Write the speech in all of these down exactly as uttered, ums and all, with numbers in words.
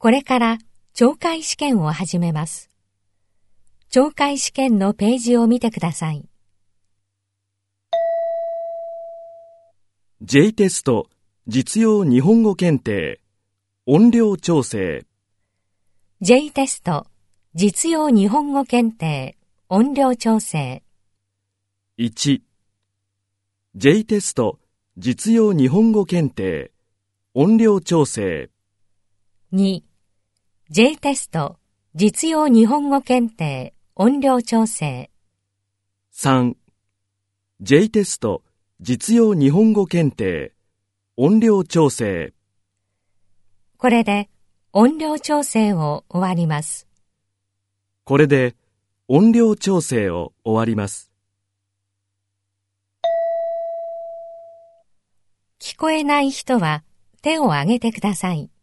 これから懲戒試験を始めます。懲戒試験のページを見てください。 J テスト実用日本語検定音量調整 J テスト実用日本語検定音量調整いち J テスト実用日本語検定音量調整に J テスト実用日本語検定音量調整さん J テスト実用日本語検定音量調整。 これで音量調整を終わります。 これで音量調整を終わります。 聞こえない人は手を挙げてください。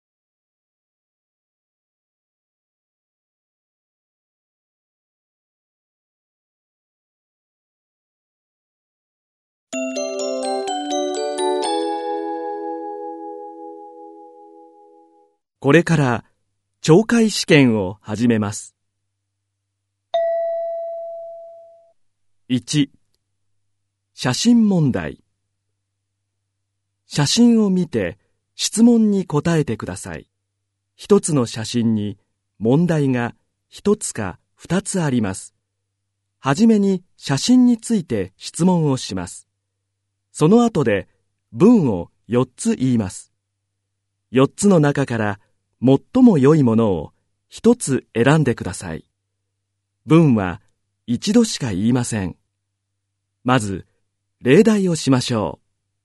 これから懲戒試験を始めます。いち、写真問題。写真を見て質問に答えてください。一つの写真に問題が一つか二つあります。はじめに写真について質問をします。その後で文をよっつ言います。よっつの中から最も良いものを一つ選んでください。文は一度しか言いません。まず、例題をしましょ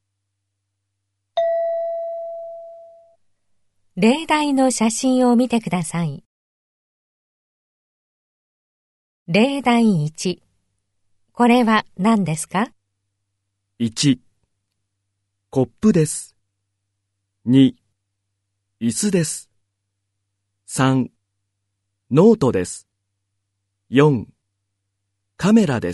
う。例題の写真を見てください。例題いち。これは何ですか？ いち、コップです。に、椅子です。さん、ノートです。よん、カメラです。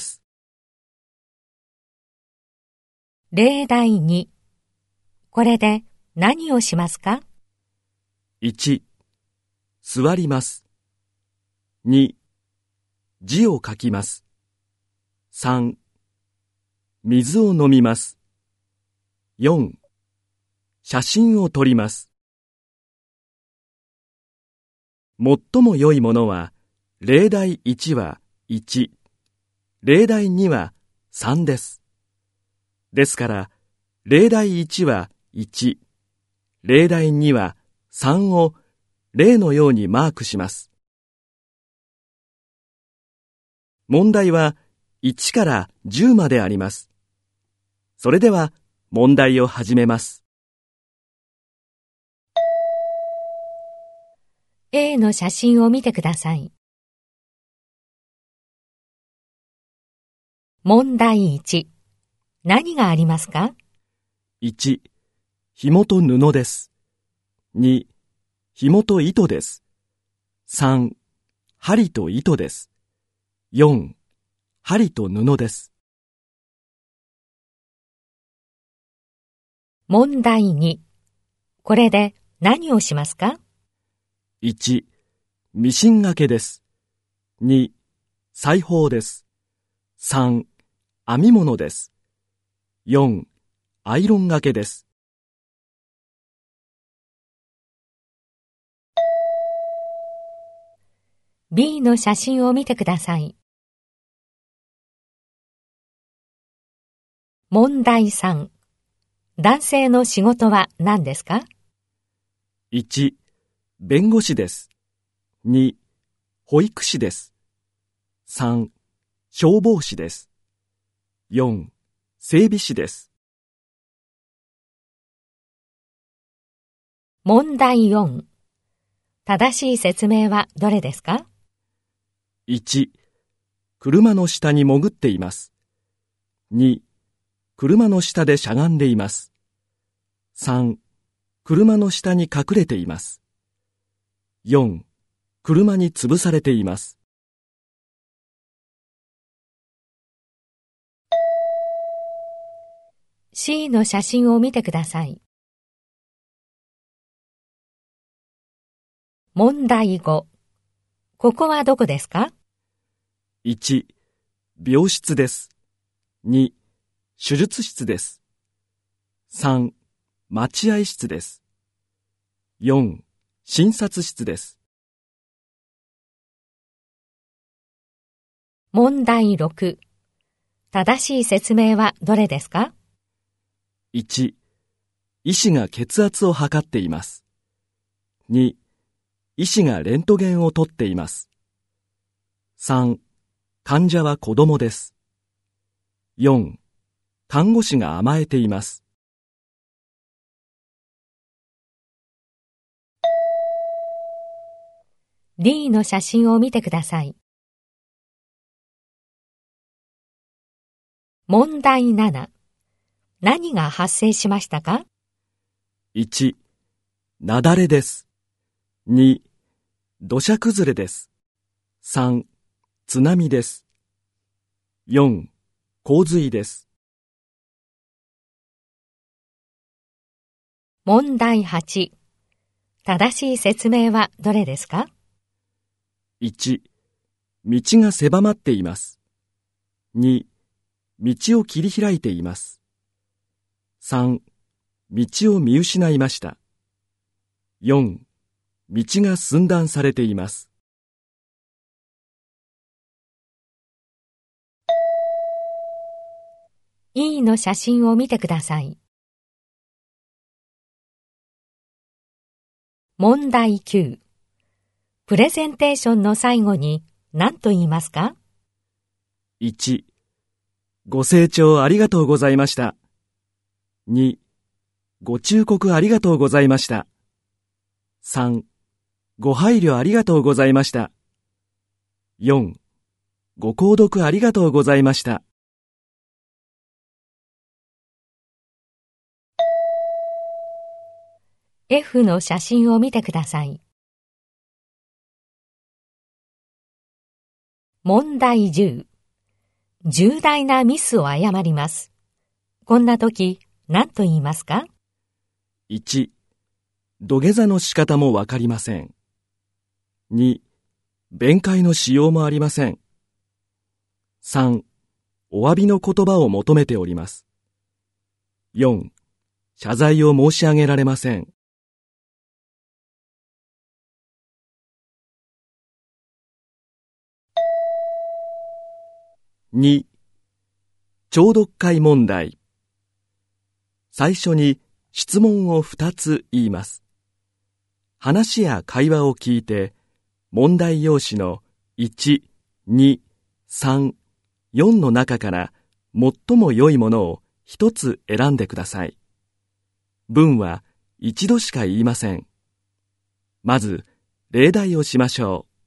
例題に。これで何をしますか？ いち、座ります。に、字を書きます。さん、水を飲みます。よん、写真を撮ります。最も良いものは、例題いちはいち、例題にはさんです。ですから、例題いちはいち、例題にはさんを例のようにマークします。問題はいちからじゅうまであります。それでは問題を始めます。 A の写真を見てください。問題いち。何がありますか？ いち、紐と布です。に、紐と糸です。さん、針と糸です。よん、針と布です。 問題に。これで何をしますか？ いち、ミシン掛けです。に、裁縫です。さん、編み物です。よん、アイロン掛けです。 B の写真を見てください。問題さん。男性の仕事は何ですか？ いち、弁護士です。に、保育士です。さん、消防士です。よん、整備士です。 問題よん。正しい説明はどれですか？ いち、車の下に潜っています。に、車の下でしゃがんでいます。さん、車の下に隠れています。よん、車に潰されています。 C の写真を見てください。 問題ご。ここはどこですか？ いち、病室です。に、手術室です。さん、待合室です。よん、診察室です。 問題ろく。正しい説明はどれですか？ いち、医師が血圧を測っています。に、医師がレントゲンを取っています。さん、患者は子供です。よん、看護師が甘えています。 D の写真を見てください。問題なな。何が発生しましたか？ いち、雪崩です。に、土砂崩れです。さん、津波です。よん、洪水です。 問題はち。正しい説明はどれですか？ いち、道が狭まっています。に、道を切り開いています。さん、道を見失いました。よん、道が寸断されています。 E の写真を見てください。問題きゅう。プレゼンテーションの最後に何と言いますか？ いち、ご清聴ありがとうございました。に、ご忠告ありがとうございました。さん、ご配慮ありがとうございました。よん、ご購読ありがとうございました。 F の写真を見てください。問題じゅう。重大なミスを誤ります。こんな時、何と言いますか？ いち、土下座の仕方もわかりません。に、弁解のしようもありません。さん、お詫びの言葉を求めております。よん、謝罪を申し上げられません。に、聴読会問題。最初に質問をふたつ言います。話や会話を聞いて、問題用紙のいち、に、さん、よんの中から最も良いものをひとつ選んでください。文は一度しか言いません。まず、例題をしましょう。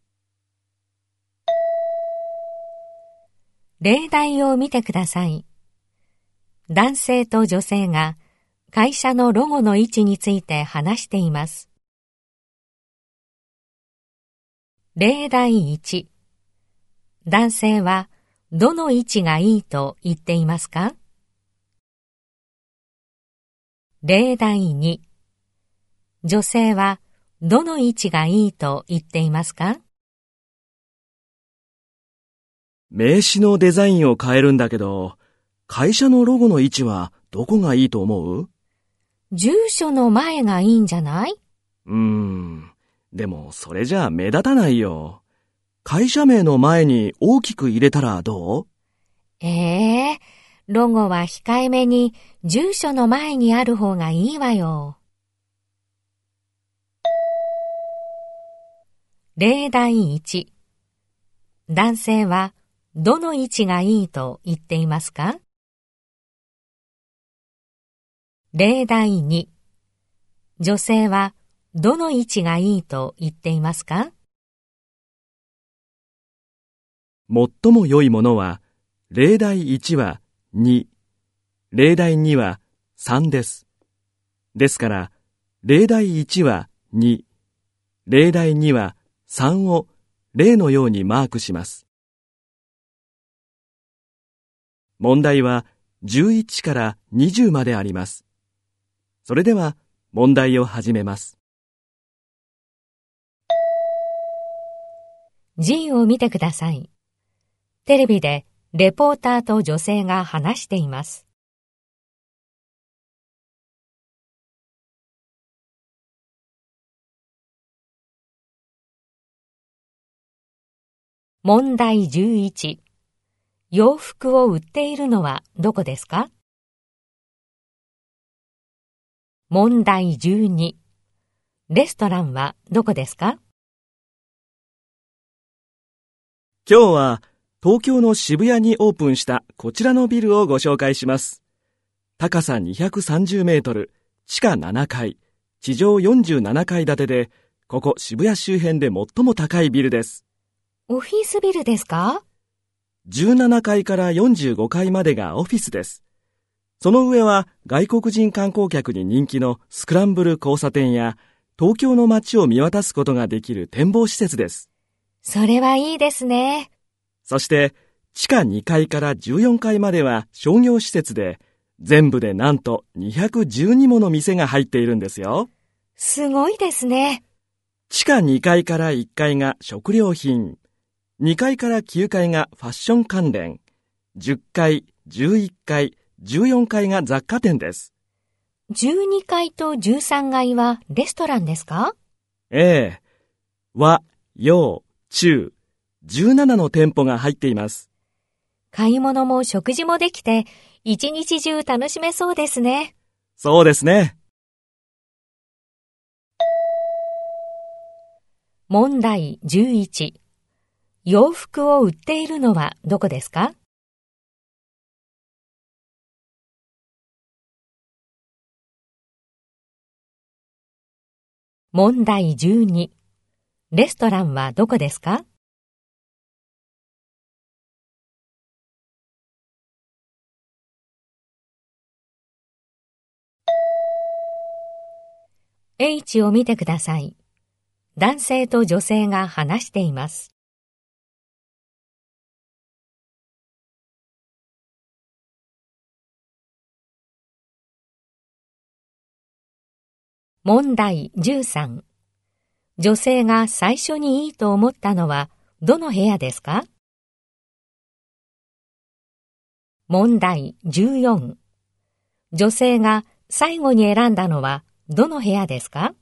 例題を見てください。男性と女性が会社のロゴの位置について話しています。例題いち。男性はどの位置がいいと言っていますか？例題に。女性はどの位置がいいと言っていますか？ 名刺のデザインを変えるんだけど、会社のロゴの位置はどこがいいと思う？ 住所の前がいいんじゃない？ うーん、でもそれじゃあ目立たないよ。会社名の前に大きく入れたらどう？ ええ、ロゴは控えめに住所の前にある方がいいわよ。例題いち。男性はどの位置がいいと言っていますか？例題に。女性はどの位置がいいと言っていますか？ 最も良いものは、例題いちはに、例題にはさんです。ですから、例題いちはに、例題にはさんを例のようにマークします。問題はじゅういちからにじゅうまであります。それでは問題を始めます。 ジーを見てください。テレビでレポーターと女性が話しています。問題じゅういち。洋服を売っているのはどこですか？問題じゅうに。レストランはどこですか？ 今日は東京の渋谷にオープンしたこちらのビルをご紹介します。高さにひゃくさんじゅうメートル、地下ななかい、地上よんじゅうななかい建てで、ここ渋谷周辺で最も高いビルです。 オフィスビルですか？ じゅうななかいからよんじゅうごかいまでがオフィスです。その上は外国人観光客に人気のスクランブル交差点や東京の街を見渡すことができる展望施設です。 それはいいですね。 そして地下にかいからじゅうよんかいまでは商業施設で、全部でなんとにひゃくじゅうにもの店が入っているんですよ。 すごいですね。 地下にかいからいっかいが食料品、にかいからきゅうかいがファッション関連、じゅっかい、じゅういっかい、じゅうよんかいが雑貨店です。 じゅうにかいとじゅうさんがいはレストランですか？ ええ。和、洋、中、じゅうななの店舗が入っています。 買い物も食事もできて、一日中楽しめそうですね。 そうですね。 問題じゅういち。洋服を売っているのはどこですか？問題じゅうに。レストランはどこですか？H を見てください。男性と女性が話しています。問題じゅうさん。女性が最初にいいと思ったのはどの部屋ですか？問題じゅうよん。女性が最後に選んだのはどの部屋ですか？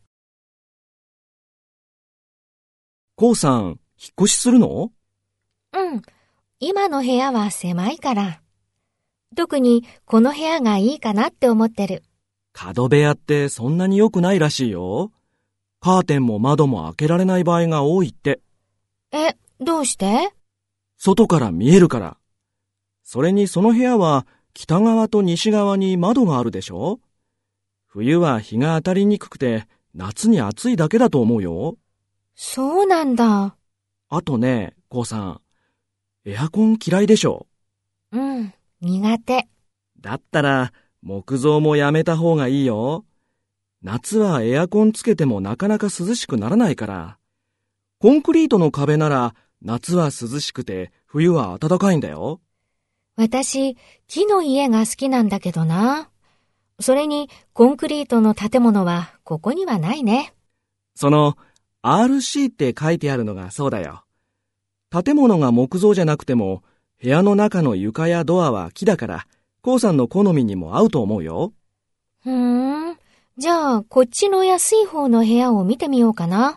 こうさん、引っ越しするの？ うん、今の部屋は狭いから。特にこの部屋がいいかなって思ってる。 角部屋ってそんなに良くないらしいよ。カーテンも窓も開けられない場合が多いって。 え、どうして？ 外から見えるから。それにその部屋は北側と西側に窓があるでしょ？冬は日が当たりにくくて夏に暑いだけだと思うよ。 そうなんだ。 あとね、こうさん、エアコン嫌いでしょ？ うん、苦手。 だったら木造もやめた方がいいよ。夏はエアコンつけてもなかなか涼しくならないから。コンクリートの壁なら夏は涼しくて冬は暖かいんだよ。 私、木の家が好きなんだけどな。それにコンクリートの建物はここにはないね。 その アールシー って書いてあるのがそうだよ。建物が木造じゃなくても部屋の中の床やドアは木だから、こうさんの好みにも合うと思うよ。 ふーん。じゃあ、こっちの安い方の部屋を見てみようかな。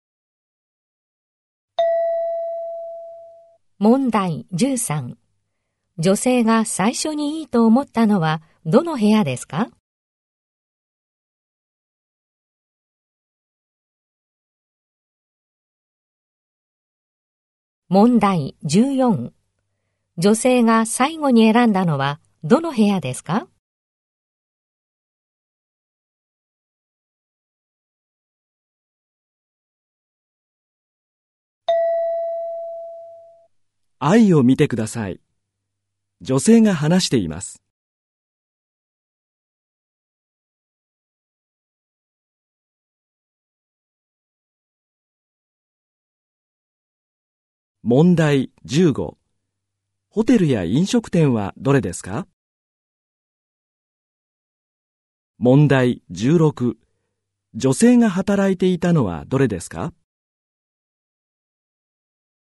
問題じゅうさん。女性が最初にいいと思ったのはどの部屋ですか？問題じゅうよん。女性が最後に選んだのはどの部屋ですか？ 愛を見てください。女性が話しています。問題じゅうご。ホテルや飲食店はどれですか？問題じゅうろく。女性が働いていたのはどれですか？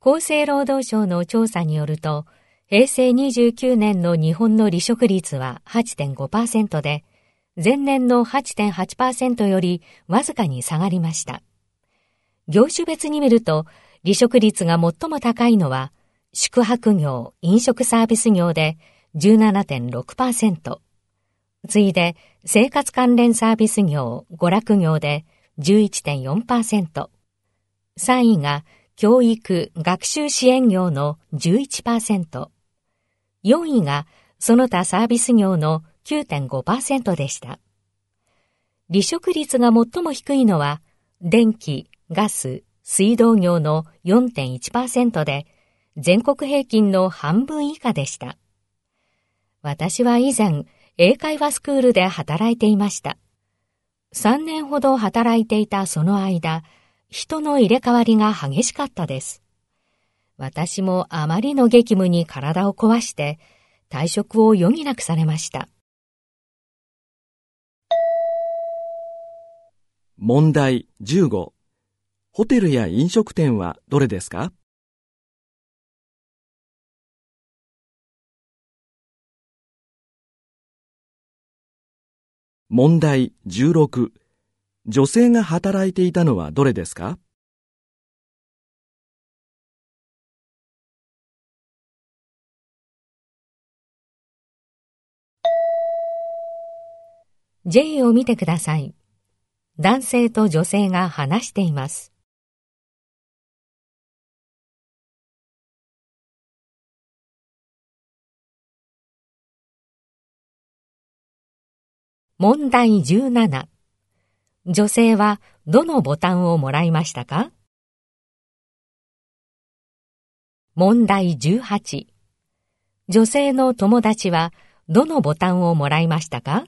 厚生労働省の調査によると、平成にじゅうきゅうねんの日本の離職率は はちてんごパーセント で、前年の はちてんはちパーセント よりわずかに下がりました。業種別に見ると、離職率が最も高いのは、宿泊業・飲食サービス業で じゅうななてんろくパーセント。次いで、生活関連サービス業・娯楽業で じゅういちてんよんパーセント。さんいが、教育・学習支援業の じゅういちパーセント。よんいが、その他サービス業の きゅうてんごパーセント でした。離職率が最も低いのは、電気、ガス、水道業の よんてんいちパーセント で、全国平均の半分以下でした。私は以前、英会話スクールで働いていました。さんねんほど働いていたその間、人の入れ替わりが激しかったです。私もあまりの激務に体を壊して、退職を余儀なくされました。 問題じゅうご。ホテルや飲食店はどれですか？問題じゅうろく。女性が働いていたのはどれですか？ ジェイ を見てください。男性と女性が話しています。問題じゅうなな。女性はどのボタンをもらいましたか？問題じゅうはち。女性の友達はどのボタンをもらいましたか？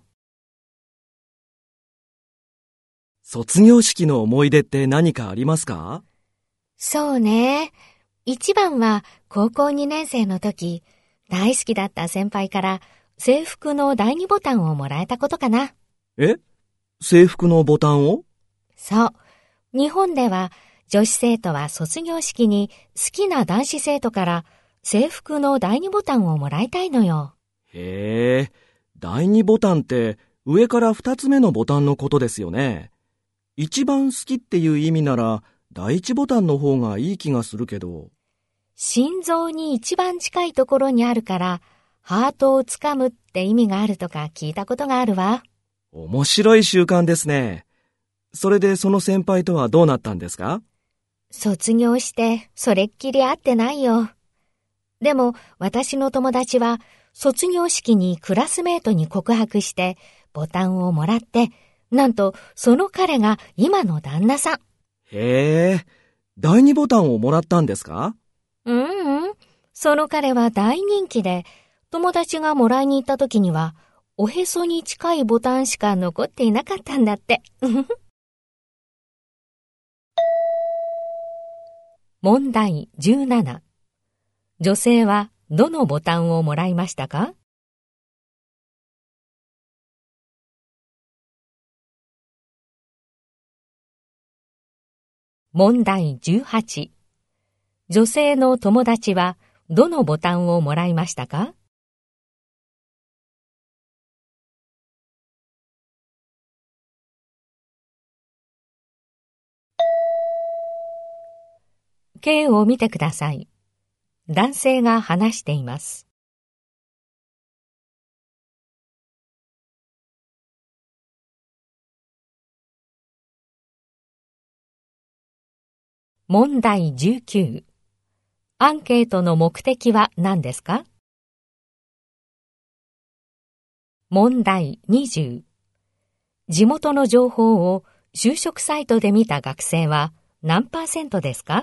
卒業式の思い出って何かありますか？ そうね。一番は高校にねん生の時、大好きだった先輩から制服の第二ボタンをもらえたことかな。 え？制服のボタンを？ そう。日本では女子生徒は卒業式に好きな男子生徒から制服の第二ボタンをもらいたいのよ。 へえ、第二ボタンって上から二つ目のボタンのことですよね。一番好きっていう意味なら第一ボタンの方がいい気がするけど。 心臓に一番近いところにあるからハートをつかむって意味があるとか聞いたことがあるわ。 面白い習慣ですね。それでその先輩とはどうなったんですか？ 卒業してそれっきり会ってないよ。でも私の友達は卒業式にクラスメートに告白してボタンをもらって、なんとその彼が今の旦那さん。 へえ、第二ボタンをもらったんですか？ うんうん。その彼は大人気で、友達がもらいに行った時にはおへそに近いボタンしか残っていなかったんだって。問題じゅうなな。女性はどのボタンをもらいましたか？問題じゅうはち。女性の友達はどのボタンをもらいましたか？K を見てください。男性が話しています。問題じゅうきゅう。アンケートの目的は何ですか？問題にじゅう。地元の情報を就職サイトで見た学生は何パーセントですか？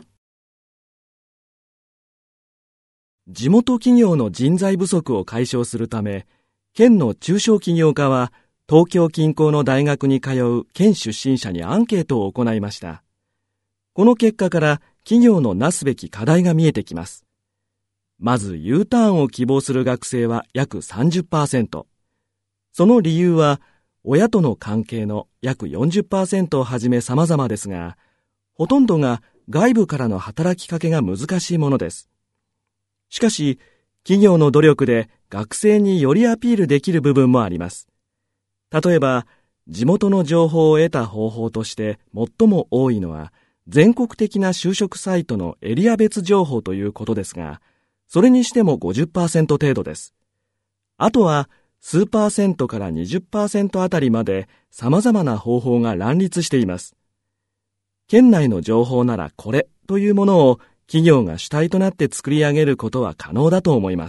地元企業の人材不足を解消するため、県の中小企業課は東京近郊の大学に通う県出身者にアンケートを行いました。この結果から企業のなすべき課題が見えてきます。まず U ターンを希望する学生は約 さんじゅっパーセント。その理由は親との関係の約 よんじゅっパーセントをはじめ様々ですが、ほとんどが外部からの働きかけが難しいものです。しかし、企業の努力で学生によりアピールできる部分もあります。例えば、地元の情報を得た方法として最も多いのは、全国的な就職サイトのエリア別情報ということですが、それにしても ごじゅっパーセント 程度です。あとは、数パーセントから にじゅっパーセント あたりまで様々な方法が乱立しています。県内の情報ならこれというものを企業が主体となって作り上げることは可能だと思います。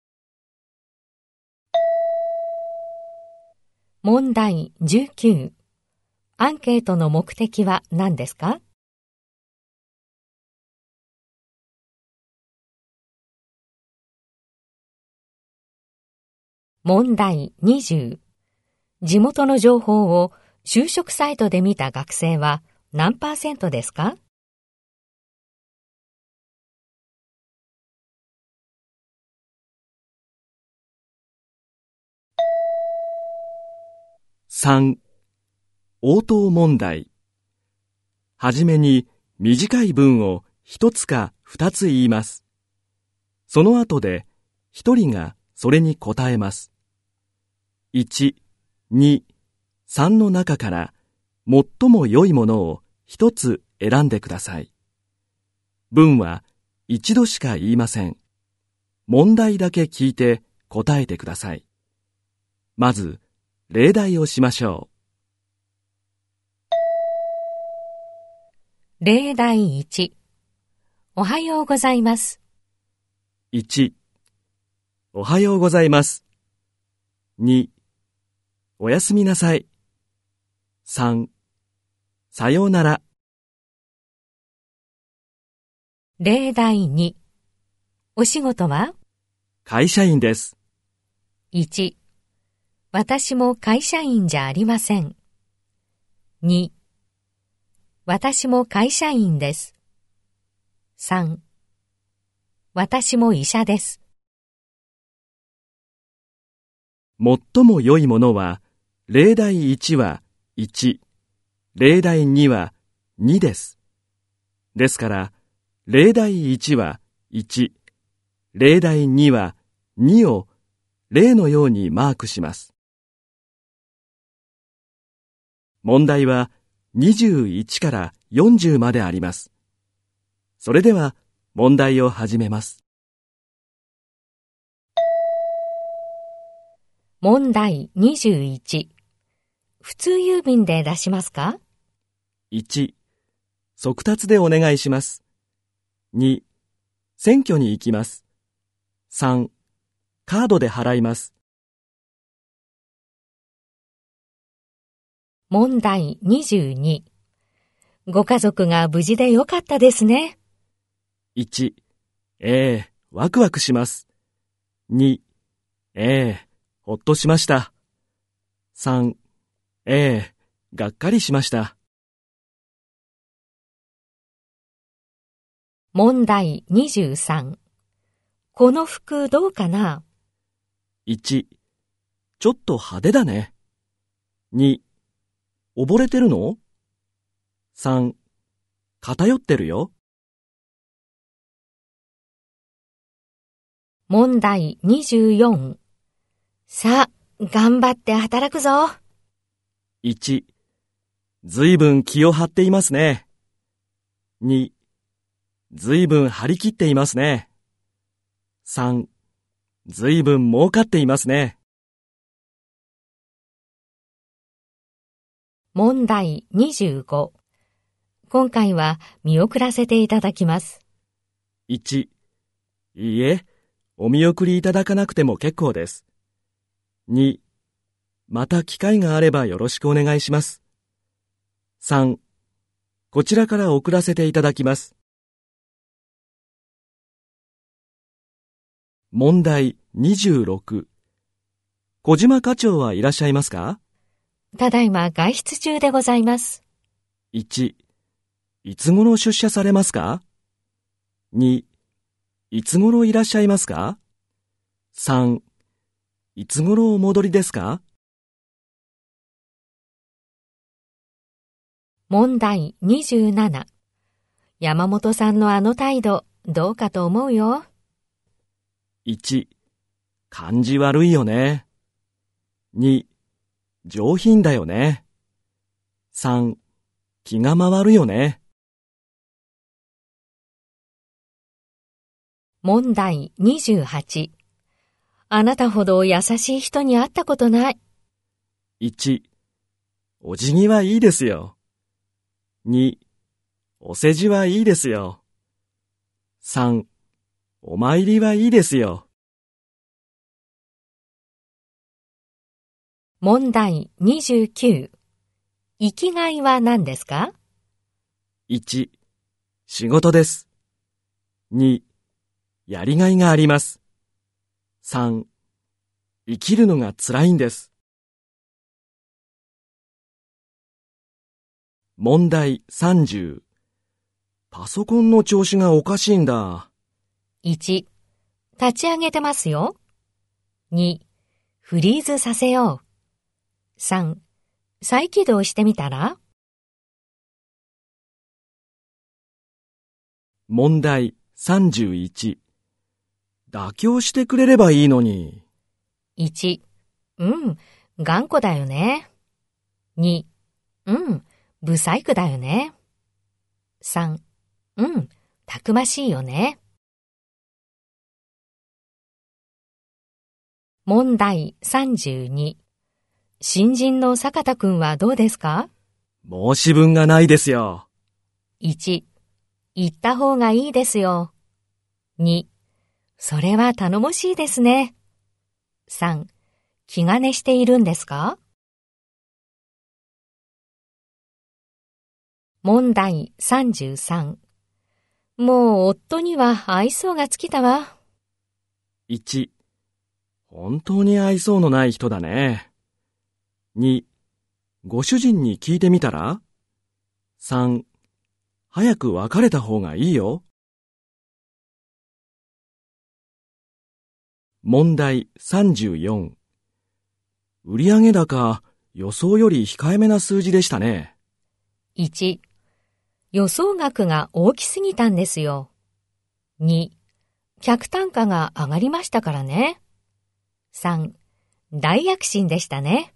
問題じゅうきゅう。アンケートの目的は何ですか？問題にじゅう。地元の情報を就職サイトで見た学生は何パーセントですか？ さん、応答問題。はじめに短い文を一つか二つ言います。その後で一人がそれに答えます。いち、に、さんの中から最も良いものを一つ選んでください。文は一度しか言いません。問題だけ聞いて答えてください。まず、例題をしましょう。例題いち。おはようございます。 いち、おはようございます。に、おやすみなさい。さん、さようなら。 例題に。お仕事は？ 会社員です。 いち、私も会社員じゃありません。に、私も会社員です。さん、私も医者です。 最も良いものは、例題いちはいち、例題にはにです。ですから、例題いちはいち、例題にはにを例のようにマークします。問題はにじゅういちからよんじゅうまであります。それでは問題を始めます。 問題にじゅういち。普通郵便で出しますか？ いち、速達でお願いします。に、選挙に行きます。さん、カードで払います。 問題にじゅうに。ご家族が無事でよかったですね。 いち、ええ、ワクワクします。に、ええ、ほっとしました。さん、ええ、がっかりしました。 問題にじゅうさん。この服どうかな？ いち、ちょっと派手だね。に、溺れてるの？さん、偏ってるよ。 問題にじゅうよん。さあ、頑張って働くぞ。 いち、ずいぶん気を張っていますね。に、ずいぶん張り切っていますね。さん、ずいぶん儲かっていますね。 問題にじゅうご。今回は見送らせていただきます。 いち、いいえ、お見送りいただかなくても結構です。に、また機会があればよろしくお願いします。さん、こちらから送らせていただきます。問題にじゅうろく。小島課長はいらっしゃいますか？ ただいま外出中でございます。 いち、いつ頃出社されますか？に、いつ頃いらっしゃいますか？さん、いつ頃お戻りですか？ 問題にじゅうなな。 山本さんのあの態度、どうかと思うよ。 いち、感じ悪いよね。に、上品だよね。さん、気が回るよね。 問題にじゅうはち。あなたほど優しい人に会ったことない。 いち、お辞儀はいいですよ。に、お世辞はいいですよ。さん、お参りはいいですよ。 問題にじゅうきゅう。生きがいは何ですか？ いち、仕事です。に、やりがいがあります。さん、生きるのが辛いんです。問題さんじゅう。パソコンの調子がおかしいんだ。 いち、立ち上げてますよ。に、フリーズさせよう。さん、再起動してみたら？ 問題さんじゅういち。妥協してくれればいいのに。 いち、うん、頑固だよね。に、うん、不細工だよね。さん、うん、たくましいよね。問題さんじゅうに。新人の坂田くんはどうですか？ 申し分がないですよ。 いち、行った方がいいですよ。に、それは頼もしいですね。さん、気兼ねしているんですか？問題さんじゅうさん。もう夫には愛想が尽きたわ。 いち、本当に愛想のない人だね。に、ご主人に聞いてみたら？さん、早く別れた方がいいよ。問題さんじゅうよん。売上高、予想より控えめな数字でしたね。 いち、予想額が大きすぎたんですよ。に、客単価が上がりましたからね。さん、大躍進でしたね。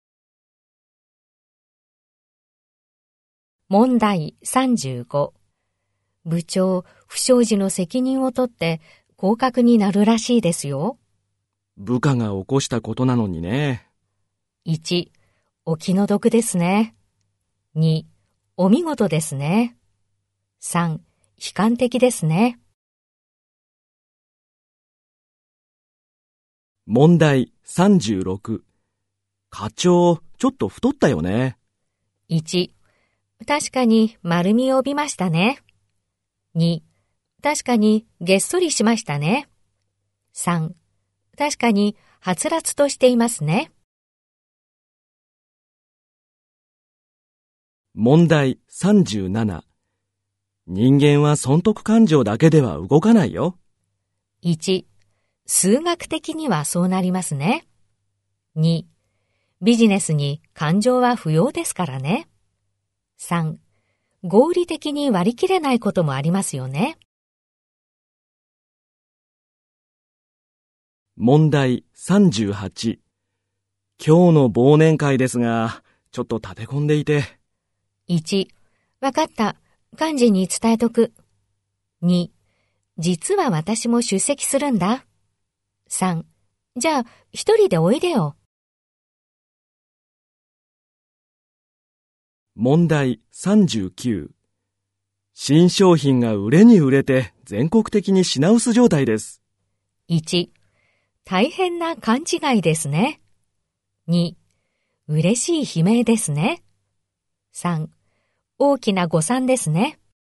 問題さんじゅうご。部長、不祥事の責任を取って降格になるらしいですよ。 部下が起こしたことなのにね。 いち、お気の毒ですね。に、お見事ですね。さん、悲観的ですね。 問題さんじゅうろく。課長、ちょっと太ったよね。 いち、確かに丸みを帯びましたね。に、確かにげっそりしましたね。さん、確かにはつらつとしていますね。 問題さんじゅうなな。人間は損得感情だけでは動かないよ。 いち、数学的にはそうなりますね。に、ビジネスに感情は不要ですからね。さん、合理的に割り切れないこともありますよね。 問題さんじゅうはち。今日の忘年会ですが、ちょっと立て込んでいて。 いち、わかった。幹事に伝えとく。に、実は私も出席するんだ。さん、じゃあ一人でおいでよ。 問題さんじゅうきゅう。新商品が売れに売れて全国的に品薄状態です。 いち、大変な勘違いですね。に、嬉しい悲鳴ですね。さん、大きな誤算ですね。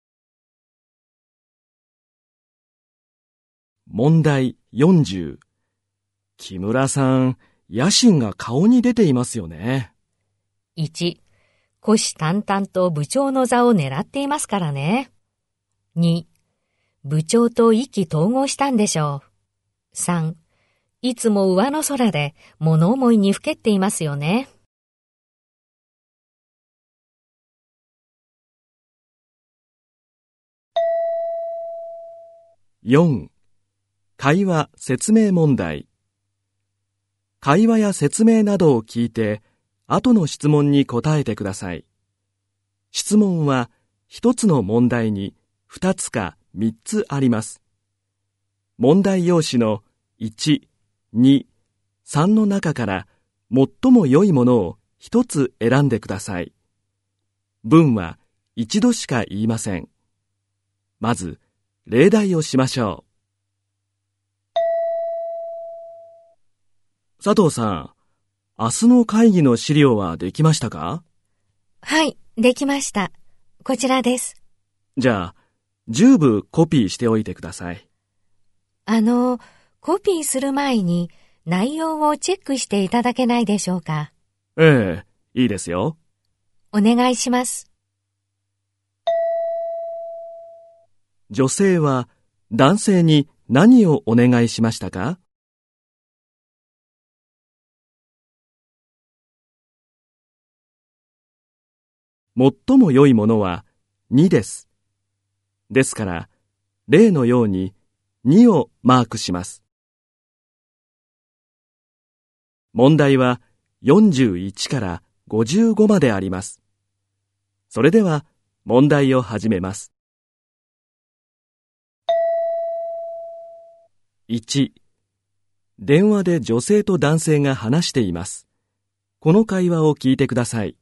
問題よんじゅう。木村さん、野心が顔に出ていますよね。 いち、虎視眈々と部長の座を狙っていますからね。に、部長と意気投合したんでしょう。さん、いつも上の空で物思いにふけっていますよね。 よん、会話説明問題。会話や説明などを聞いて、後の質問に答えてください。質問は一つの問題に二つか三つあります。問題用紙のいち、に、さんの中から最も良いものを一つ選んでください。文は一度しか言いません。まず、例題をしましょう。佐藤さん、明日の会議の資料はできましたか？ はい、できました。こちらです。 じゃあ、十部コピーしておいてください。 あの、コピーする前に内容をチェックしていただけないでしょうか？ ええ、いいですよ。 お願いします。 女性は男性に何をお願いしましたか？最も良いものはにです。ですから、例のようににをマークします。問題はよんじゅういちからごじゅうごまであります。それでは問題を始めます。いち、電話で女性と男性が話しています。この会話を聞いてください。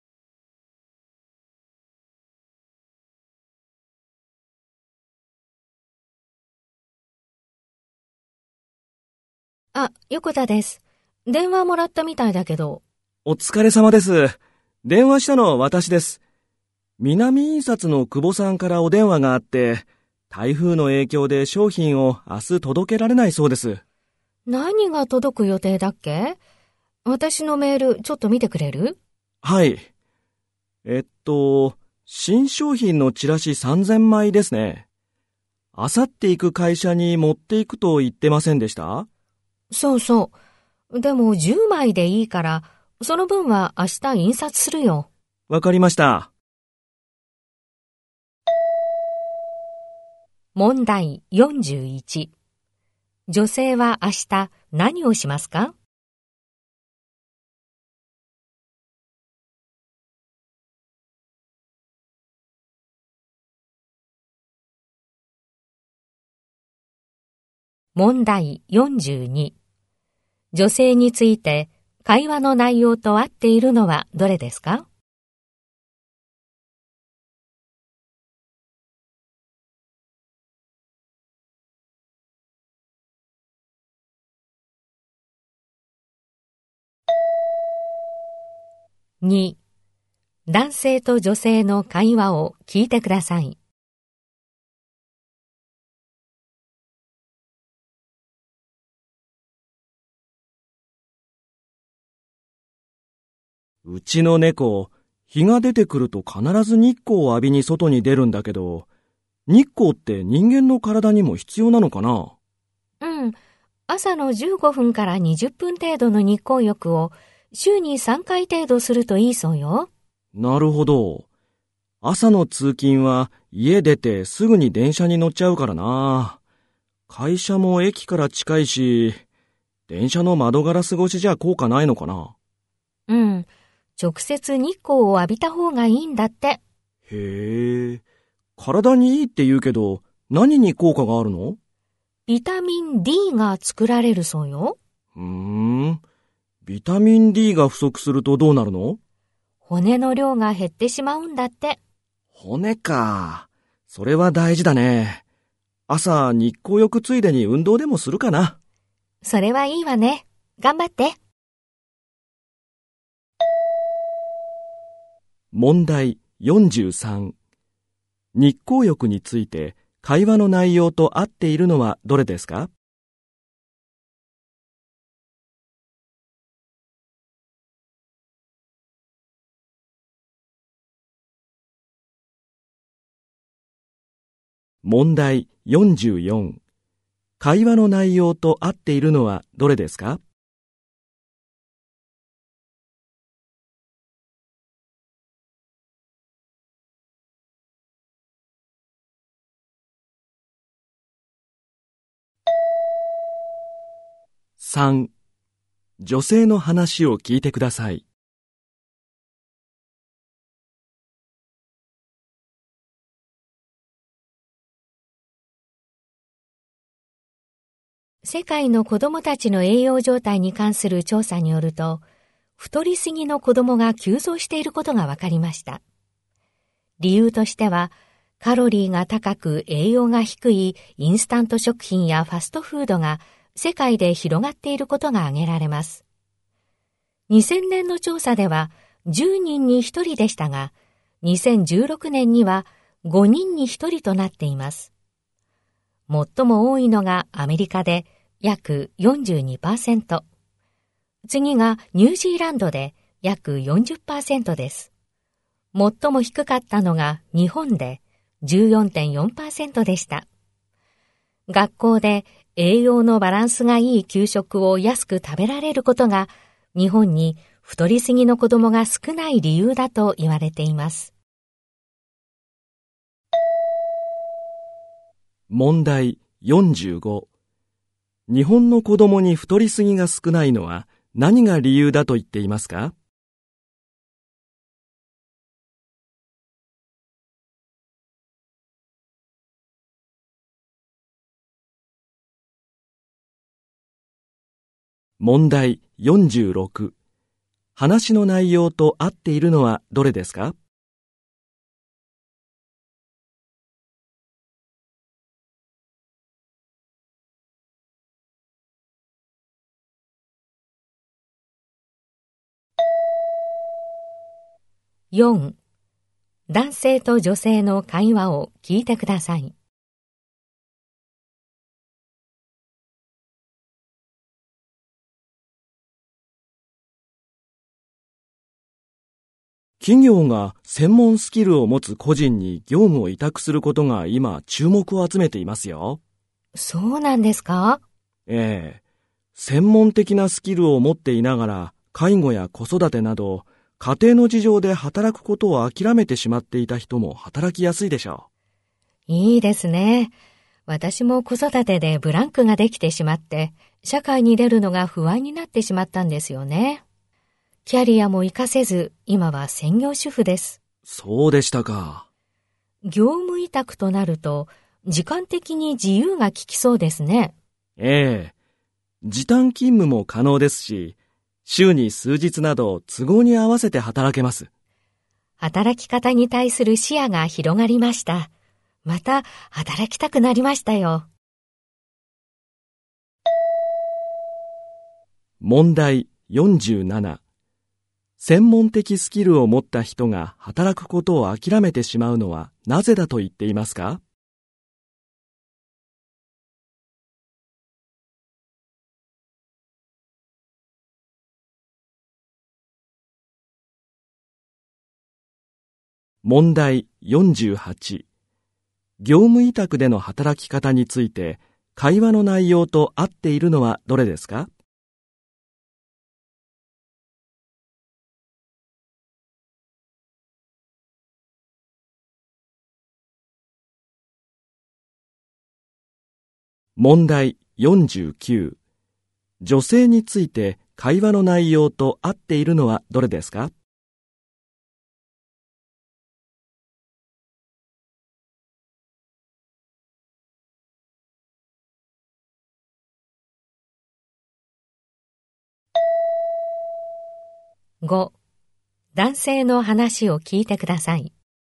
あ、横田です。電話もらったみたいだけど。 お疲れ様です。電話したのは私です。南印刷の久保さんからお電話があって、台風の影響で商品を明日届けられないそうです。 何が届く予定だっけ？私のメールちょっと見てくれる？ はい。えっと、新商品のチラシさんぜんまいですね。あさって行く会社に持っていくと言ってませんでした？ そうそう。でもじゅうまいでいいから、その分は明日印刷するよ。 わかりました。 問題よんじゅういち。女性は明日何をしますか？問題よんじゅうに。女性について会話の内容と合っているのはどれですか？に、男性と女性の会話を聞いてください。 うちの猫、日が出てくると必ず日光を浴びに外に出るんだけど、日光って人間の体にも必要なのかな？ うん。朝のじゅうごふんからにじゅっぷん程度の日光浴を週にさんかい程度するといいそうよ。 なるほど。朝の通勤は家出てすぐに電車に乗っちゃうからな。会社も駅から近いし、電車の窓ガラス越しじゃ効果ないのかな？ うん。直接日光を浴びた方がいいんだって。 へえ。体にいいって言うけど、何に効果があるの？ ビタミン ディー が作られるそうよ。 うーん。ビタミン ディー が不足するとどうなるの？ 骨の量が減ってしまうんだって。 骨か。それは大事だね。朝日光浴ついでに運動でもするかな。 それはいいわね。頑張って。 問題よんじゅうさん。日光浴について会話の内容と合っているのはどれですか？問題よんじゅうよん。会話の内容と合っているのはどれですか？ さん、女性の話を聞いてください。 世界の子どもたちの栄養状態に関する調査によると、太りすぎの子どもが急増していることが分かりました。理由としては、カロリーが高く栄養が低いインスタント食品やファストフードが世界で広がっていることが挙げられます。にせんねんの調査ではじゅうにんにひとりでしたが、にせんじゅうろくねんにはごにんにひとりとなっています。最も多いのがアメリカで約 よんじゅうにパーセント。次がニュージーランドで約 よんじゅっパーセント です。最も低かったのが日本で じゅうよんてんよんパーセント でした。学校で栄養のバランスがいい給食を安く食べられることが日本に太りすぎの子どもが少ない理由だと言われています。 問題よんじゅうご。日本の子供に太りすぎが少ないのは何が理由だと言っていますか？問題よんじゅうろく。話の内容と合っているのはどれですか？ よん、男性と女性の会話を聞いてください。 企業が専門スキルを持つ個人に業務を委託することが今注目を集めていますよ。 そうなんですか？ ええ。専門的なスキルを持っていながら介護や子育てなど家庭の事情で働くことを諦めてしまっていた人も働きやすいでしょう。いいですね。私も子育てでブランクができてしまって社会に出るのが不安になってしまったんですよね。キャリアも活かせず、今は専業主婦です。 そうでしたか。 業務委託となると、時間的に自由が利きそうですね。 ええ。時短勤務も可能ですし、週に数日など都合に合わせて働けます。 働き方に対する視野が広がりました。また働きたくなりましたよ。 問題よんじゅうなな。専門的スキルを持った人が働くことを諦めてしまうのはなぜだと言っていますか？問題よんじゅうはち。業務委託での働き方について会話の内容と合っているのはどれですか？問題よんじゅうきゅう。女性について会話の内容と合っているのはどれですか？ ご、男性の話を聞いてください。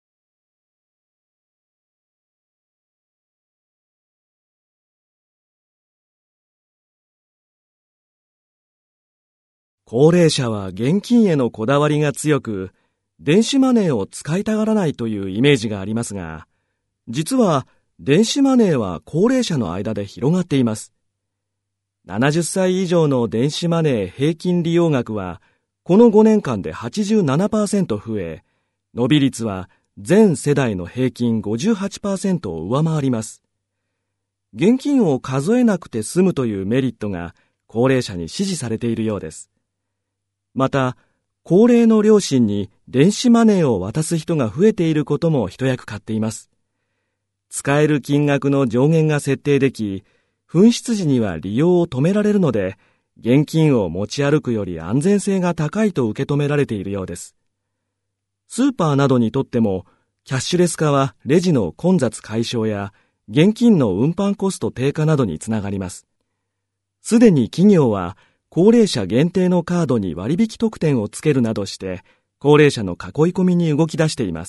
高齢者は現金へのこだわりが強く、電子マネーを使いたがらないというイメージがありますが、実は電子マネーは高齢者の間で広がっています。ななじゅっさい以上の電子マネー平均利用額は、このごねんかんで はちじゅうななパーセント 増え、伸び率は全世代の平均 ごじゅうはちパーセント を上回ります。現金を数えなくて済むというメリットが高齢者に支持されているようです。また、高齢の両親に電子マネーを渡す人が増えていることも一役買っています。使える金額の上限が設定でき、紛失時には利用を止められるので、 現金を持ち歩くより安全性が高いと受け止められているようです。スーパーなどにとっても、キャッシュレス化はレジの混雑解消や現金の運搬コスト低下などにつながります。すでに企業は高齢者限定のカードに割引特典をつけるなどして、高齢者の囲い込みに動き出しています。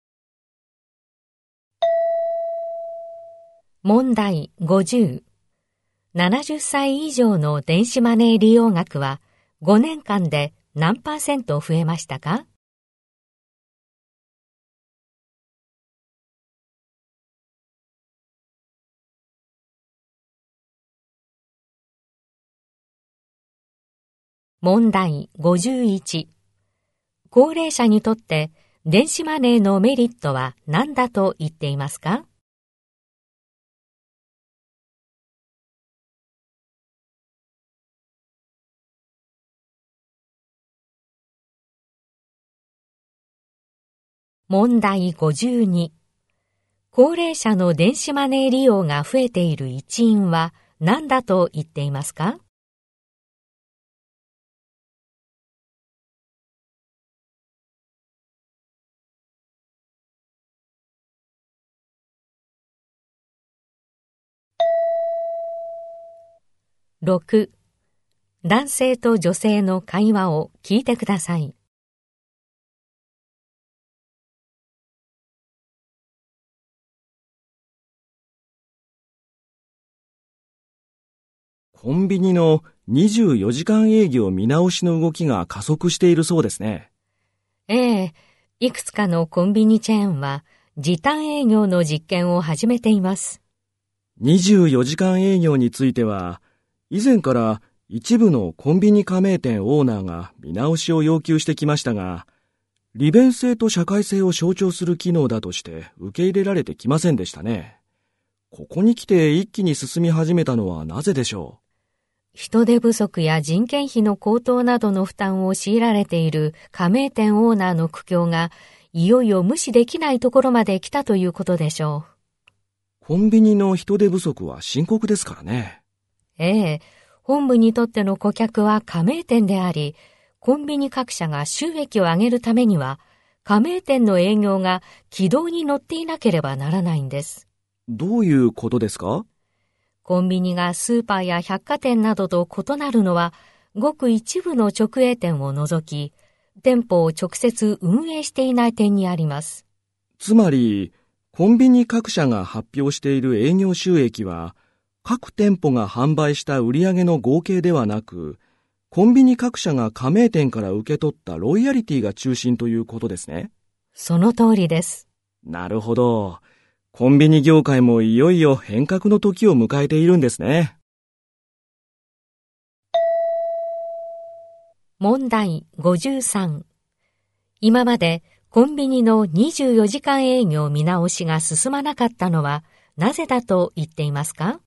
問題ごじゅう。ななじゅっさい以上の電子マネー利用額はごねんかんで何パーセント増えましたか？問題ごじゅういち。高齢者にとって電子マネーのメリットは何だと言っていますか？問題ごじゅうに。高齢者の電子マネー利用が増えている一因は何だと言っていますか？ろく、男性と女性の会話を聞いてください。 コンビニのにじゅうよじかん営業見直しの動きが加速しているそうですね。 ええ、いくつかのコンビニチェーンは時短営業の実験を始めています。 にじゅうよじかん営業については、以前から一部のコンビニ加盟店オーナーが見直しを要求してきましたが、利便性と社会性を象徴する機能だとして受け入れられてきませんでしたね。ここに来て一気に進み始めたのはなぜでしょう？ 人手不足や人件費の高騰などの負担を強いられている加盟店オーナーの苦境がいよいよ無視できないところまで来たということでしょう。 コンビニの人手不足は深刻ですからね。 ええ、本部にとっての顧客は加盟店であり、コンビニ各社が収益を上げるためには、加盟店の営業が軌道に乗っていなければならないんです。 どういうことですか？ コンビニがスーパーや百貨店などと異なるのは、ごく一部の直営店を除き、店舗を直接運営していない点にあります。 つまり、コンビニ各社が発表している営業収益は、各店舗が販売した売上の合計ではなく、コンビニ各社が加盟店から受け取ったロイヤリティが中心ということですね。 その通りです。 なるほど。コンビニ業界もいよいよ変革の時を迎えているんですね。 問題ごじゅうさん。今までコンビニのにじゅうよじかん営業見直しが進まなかったのはなぜだと言っていますか？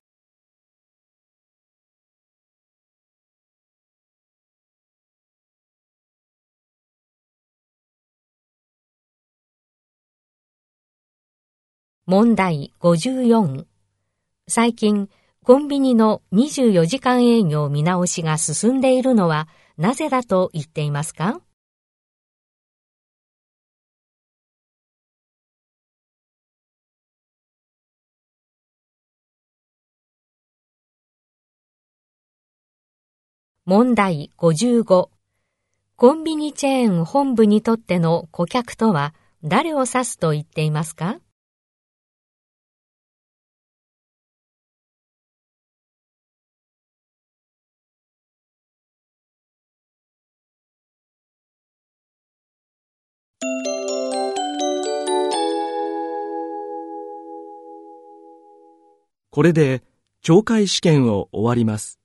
問題ごじゅうよん。最近、コンビニのにじゅうよじかん営業見直しが進んでいるのはなぜだと言っていますか？問題ごじゅうご。コンビニチェーン本部にとっての顧客とは誰を指すと言っていますか？ これで懲戒試験を終わります。